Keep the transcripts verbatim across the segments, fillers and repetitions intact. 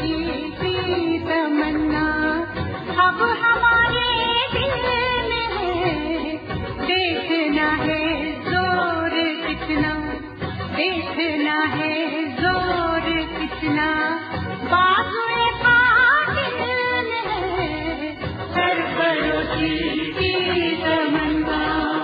सरफरोशी की तमन्ना अब हमारे दिल में है। देखना है जोर कितना, देखना है जोर कितना, बाजुए कातिल है सरफरोशी की तमन्ना।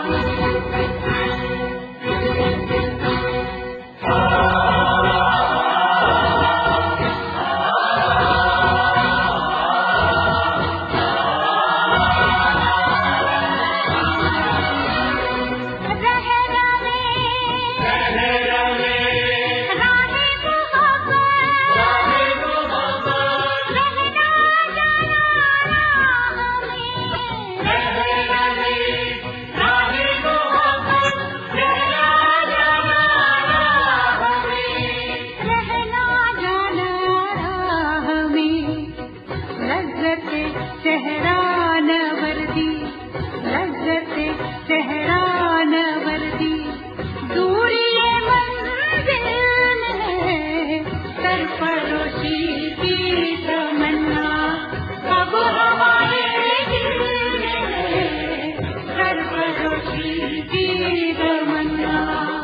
सहरान वर्दी, लज्जते सहरान वर्दी, दूर ये मंजिल है सरफरोशी की तमन्ना अब हमारे दिल में है सरफरोशी की तमन्ना।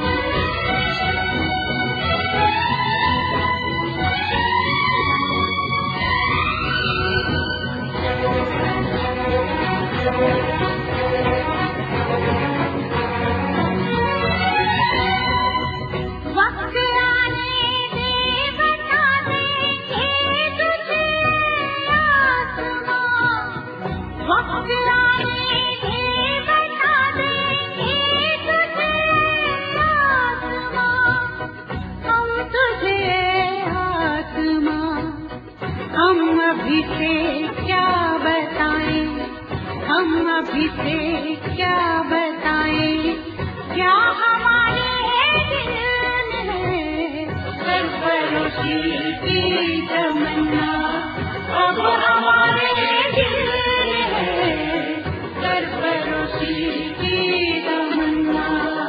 हम अभी से क्या बताएं, हम अभी से क्या बताएं, क्या हमारे दिल में सरफरोशी की तमन्ना अब हमारे दिल में सरफरोशी की तमन्ना।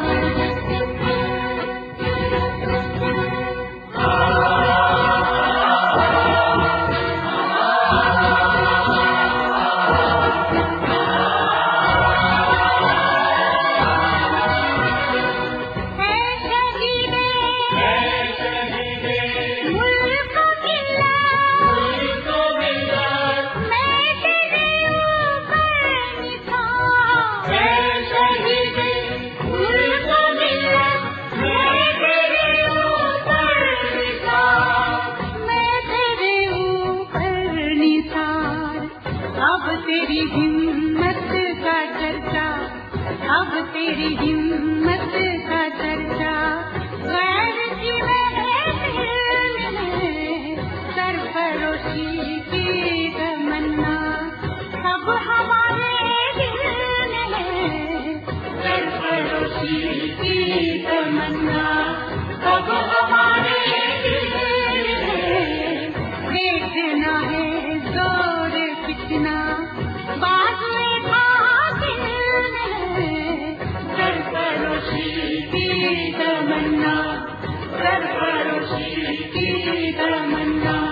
अब तेरी हिम्मत का चर्चा, अब तेरी हिम्मत का चर्चा, गैर की महफिल में सरफरोशी की तमन्ना अब हमारे दिल में सरफरोशी की तमन्ना अब हमारे दिल में। देखना है जोर कितना, बाजुए कातिल है सरफरोशी की तमन्ना, सरफरोशी की तमन्ना।